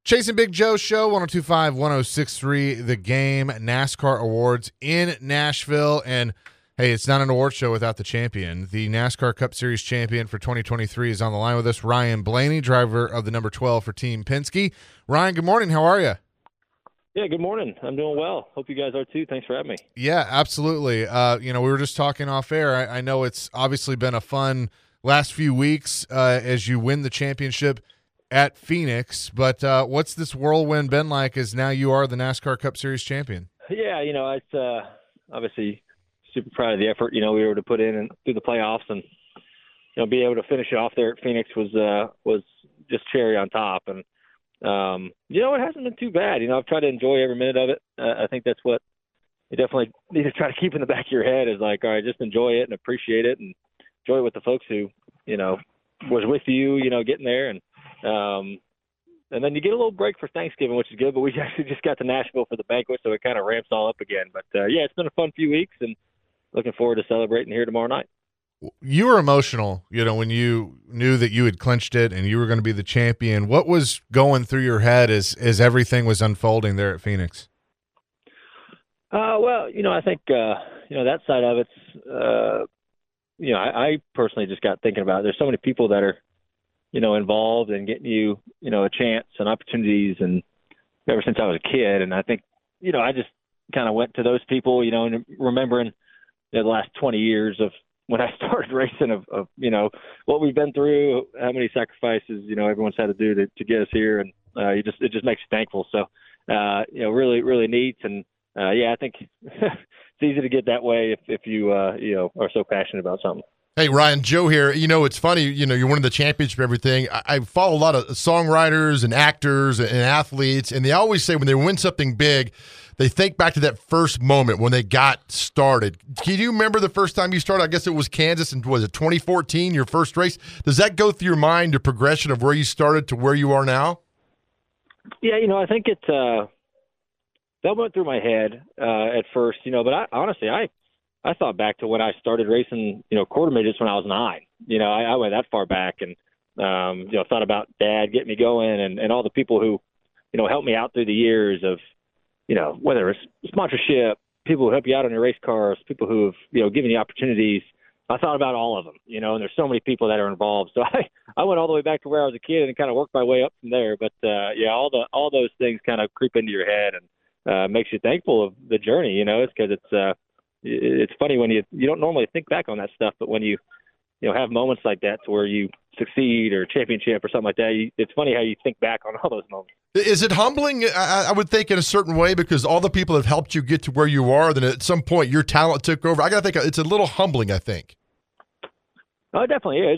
Chasing Big Joe Show, 102.5, 106.3, The Game, NASCAR Awards in Nashville. And, hey, it's not an award show without the champion. The NASCAR Cup Series champion for 2023 is on the line with us, Ryan Blaney, driver of the number 12 for Team Penske. Ryan, good morning. How are you? Yeah, good morning. I'm doing well. Hope you guys are too. Thanks for having me. Yeah, absolutely. We were just talking off air. I know it's obviously been a fun last few weeks as you win the championship at Phoenix, but what's this whirlwind been like as now you are the NASCAR Cup Series champion? Yeah, it's obviously super proud of the effort, we were able to put in and through the playoffs, and, be able to finish it off there at Phoenix was just cherry on top. And, it hasn't been too bad. I've tried to enjoy every minute of it. I think that's what you definitely need to try to keep in the back of your head is like, all right, just enjoy it and appreciate it and enjoy it with the folks who, was with you, getting there. And then you get a little break for Thanksgiving, which is good, but we actually just got to Nashville for the banquet, so it kind of ramps all up again. But, it's been a fun few weeks, and looking forward to celebrating here tomorrow night. You were emotional, when you knew that you had clinched it and you were going to be the champion. What was going through your head as everything was unfolding there at Phoenix? Well, I think, that side of it's, I personally just got thinking about it. There's so many people that are, involved in getting you, a chance and opportunities, and ever since I was a kid. And I think, I just kind of went to those people, and remembering the last 20 years of when I started racing of what we've been through, how many sacrifices, everyone's had to do to get us here. And it just makes you thankful. So, really, really neat. And I think it's easy to get that way if you, are so passionate about something. Hey, Ryan, Joe here. It's funny, you're winning the championship and everything. I follow a lot of songwriters and actors and athletes, and they always say when they win something big, they think back to that first moment when they got started. Can you remember the first time you started? I guess it was Kansas, and was it 2014, your first race? Does that go through your mind, the progression of where you started to where you are now? Yeah, I think that went through my head at first, but honestly, I thought back to when I started racing, quarter midgets when I was 9. I went that far back and, thought about Dad getting me going and all the people who, helped me out through the years of, whether it's sponsorship, people who help you out on your race cars, people who have, given you opportunities. I thought about all of them, and there's so many people that are involved. So I went all the way back to where I was a kid and kind of worked my way up from there. But, all those things kind of creep into your head and makes you thankful of the journey, it's because it's funny when you don't normally think back on that stuff, but when you have moments like that to where you succeed or championship or something like that, it's funny how you think back on all those moments. Is it humbling? I would think in a certain way because all the people that helped you get to where you are, then at some point your talent took over. I got to think it's a little humbling, I think. Oh, it definitely is.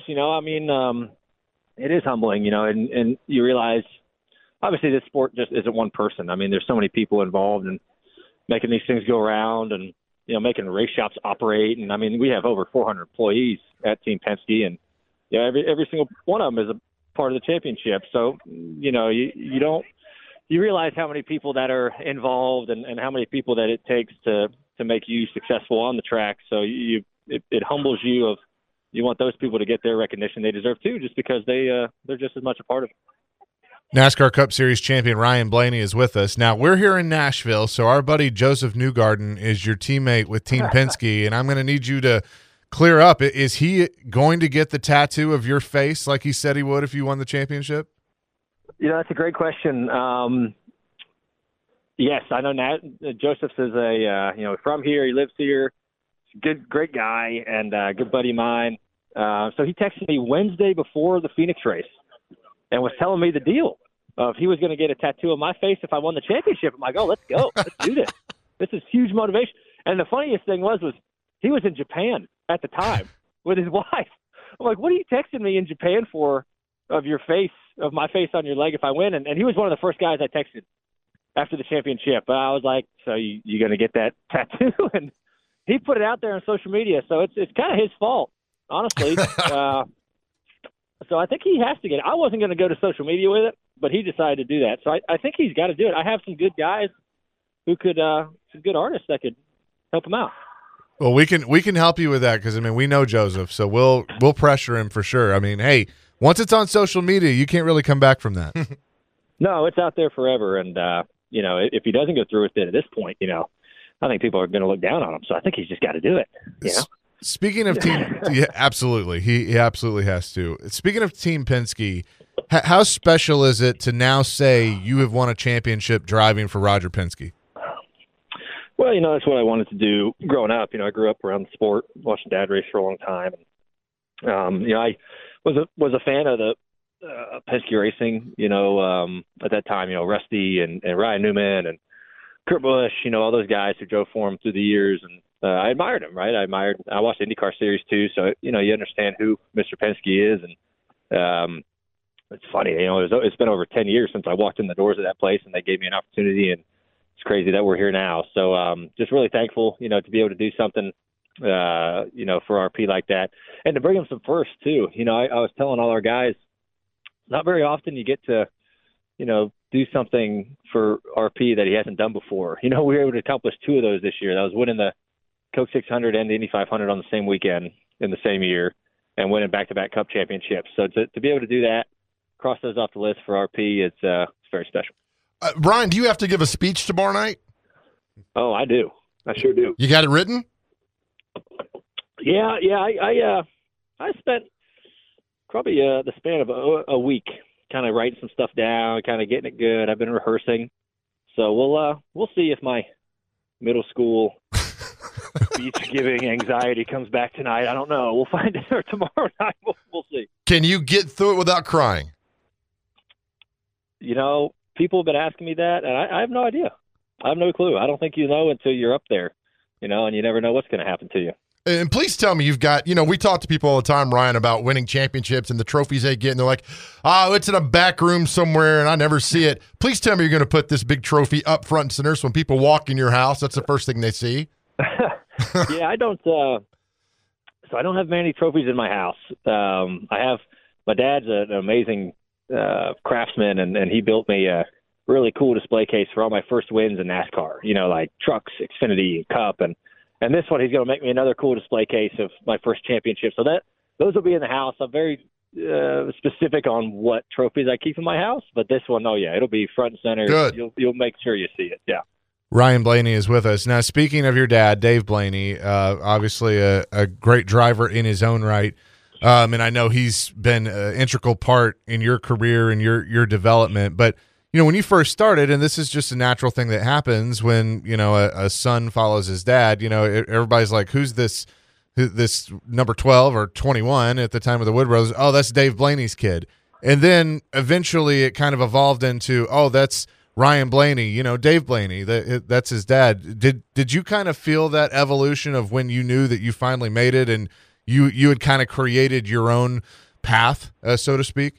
It is humbling, and you realize obviously this sport just isn't one person. There's so many people involved in making these things go around and, making race shops operate. And we have over 400 employees at Team Penske, and every single one of them is a part of the championship. So, you realize how many people that are involved and how many people that it takes to make you successful on the track. So it humbles you of, you want those people to get their recognition they deserve too, just because they're just as much a part of it. NASCAR Cup Series champion Ryan Blaney is with us. Now, we're here in Nashville, so our buddy Joseph Newgarden is your teammate with Team Penske, and I'm going to need you to clear up. Is he going to get the tattoo of your face like he said he would if you won the championship? That's a great question. Yes, I know Joseph is from here. He lives here. He's a great guy and a good buddy of mine. So he texted me Wednesday before the Phoenix race and was telling me the deal of he was going to get a tattoo of my face if I won the championship. I'm like, oh, let's go. Let's do this. This is huge motivation. And the funniest thing was he was in Japan at the time with his wife. I'm like, what are you texting me in Japan for of my face on your leg if I win? And he was one of the first guys I texted after the championship. I was like, so you going to get that tattoo? And he put it out there on social media. So it's kind of his fault, honestly. So I think he has to get it. I wasn't going to go to social media with it, but he decided to do that. So I think he's got to do it. I have some good guys who could, some good artists that could help him out. Well, we can help you with that because we know Joseph, so we'll pressure him for sure. Hey, once it's on social media, you can't really come back from that. No, it's out there forever. And, if he doesn't go through with it at this point, I think people are going to look down on him. So I think he's just got to do it. Speaking of Team, yeah, absolutely. He absolutely has to. Speaking of Team Penske, how special is it to now say you have won a championship driving for Roger Penske? Well, that's what I wanted to do growing up. I grew up around the sport, watching Dad race for a long time. I was a fan of the Penske racing. At that time, Rusty and Ryan Newman and Kurt Busch. All those guys who drove for him through the years, and I admired him. Right, I watched IndyCar Series too, so you understand who Mr. Penske is, and it's funny. It's been over 10 years since I walked in the doors of that place, and they gave me an opportunity, and it's crazy that we're here now. So just really thankful, to be able to do something, for RP like that, and to bring him some firsts too. I was telling all our guys, not very often you get to, do something for RP that he hasn't done before. We were able to accomplish two of those this year. That was winning the Coke 600 and the Indy 500 on the same weekend in the same year, and winning back-to-back Cup championships. So to be able to do that, cross those off the list for RP, it's very special. Ryan, do you have to give a speech tomorrow night? Oh, I do. I sure do. You got it written? Yeah. I spent probably the span of a week kind of writing some stuff down, kind of getting it good. I've been rehearsing. So we'll see if my middle school speech-giving anxiety comes back tonight. I don't know. We'll find out tomorrow night. We'll see. Can you get through it without crying? People have been asking me that, and I have no idea. I have no clue. I don't think you know until you're up there, and you never know what's going to happen to you. And please tell me you've got, we talk to people all the time, Ryan, about winning championships and the trophies they get, and they're like, oh, it's in a back room somewhere, and I never see it. Please tell me you're going to put this big trophy up front and center so when people walk in your house, that's the first thing they see. Yeah, I don't. So I don't have many trophies in my house. My dad's an amazing craftsman, and he built me a really cool display case for all my first wins in NASCAR, like trucks, Xfinity, Cup, and this one he's going to make me another cool display case of my first championship. So those will be in the house. I'm very specific on what trophies I keep in my house, but this one, it'll be front and center. Good. You'll make sure you see it. Yeah. Ryan Blaney is with us. Now, speaking of your dad, Dave Blaney, obviously a great driver in his own right. And I know he's been an integral part in your career and your development. But, when you first started, and this is just a natural thing that happens when, a son follows his dad, everybody's like, who's this number 12 or 21 at the time of the Wood Brothers? Oh, that's Dave Blaney's kid. And then eventually it kind of evolved into, oh, that's Ryan Blaney, Dave Blaney, that's his dad. Did you kind of feel that evolution of when you knew that you finally made it and you had kind of created your own path, so to speak?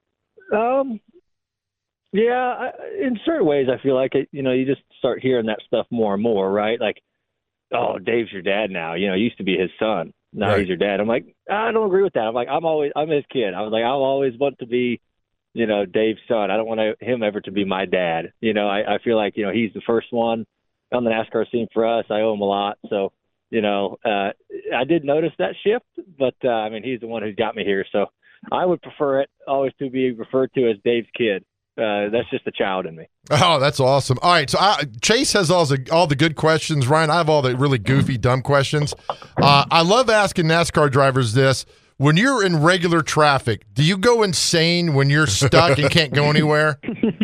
Yeah, in certain ways, I feel like it. You just start hearing that stuff more and more, right? Like, oh, Dave's your dad now. Used to be his son. Now right. He's your dad. I'm like, I don't agree with that. I'm like, I'm his kid. I was like, I'll always want to be, Dave's son. I don't want him ever to be my dad. I feel like, he's the first one on the NASCAR scene for us. I owe him a lot. So, I did notice that shift, but he's the one who got me here. So I would prefer it always to be referred to as Dave's kid. That's just the child in me. Oh, that's awesome. All right, so Chase has all the good questions. Ryan, I have all the really goofy, dumb questions. I love asking NASCAR drivers this. When you're in regular traffic, do you go insane when you're stuck and can't go anywhere?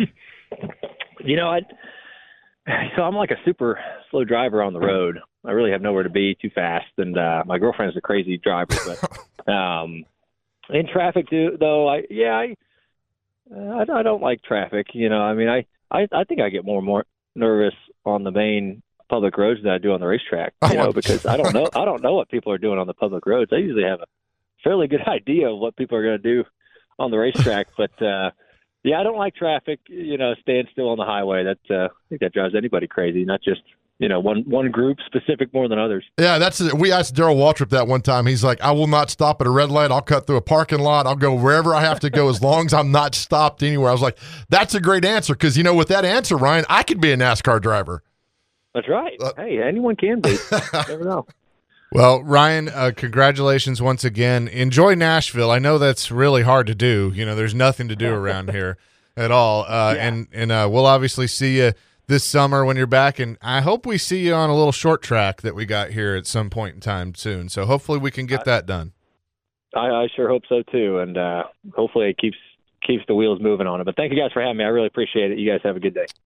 So I'm like a super slow driver on the road. I really have nowhere to be too fast, and my girlfriend's a crazy driver. But in traffic, though, I don't like traffic. I think I get more and more nervous on the main public roads than I do on the racetrack. Because I don't know what people are doing on the public roads. I usually have a fairly good idea of what people are going to do on the racetrack, but I don't like traffic. Staying still on the highway. I think that drives anybody crazy, not just one group specific more than others. Yeah, we asked Darrell Waltrip that one time. He's like, I will not stop at a red light. I'll cut through a parking lot. I'll go wherever I have to go as long as I'm not stopped anywhere. I was like, that's a great answer because, with that answer, Ryan, I could be a NASCAR driver. That's right. Hey, anyone can be. Never know. Well, Ryan, congratulations once again. Enjoy Nashville. I know that's really hard to do. There's nothing to do around here. at all. And we'll obviously see you this summer when you're back, and I hope we see you on a little short track that we got here at some point in time soon. So hopefully we can get that done. I sure hope so too, and hopefully it keeps the wheels moving on it. But thank you guys for having me. I really appreciate it. You guys have a good day.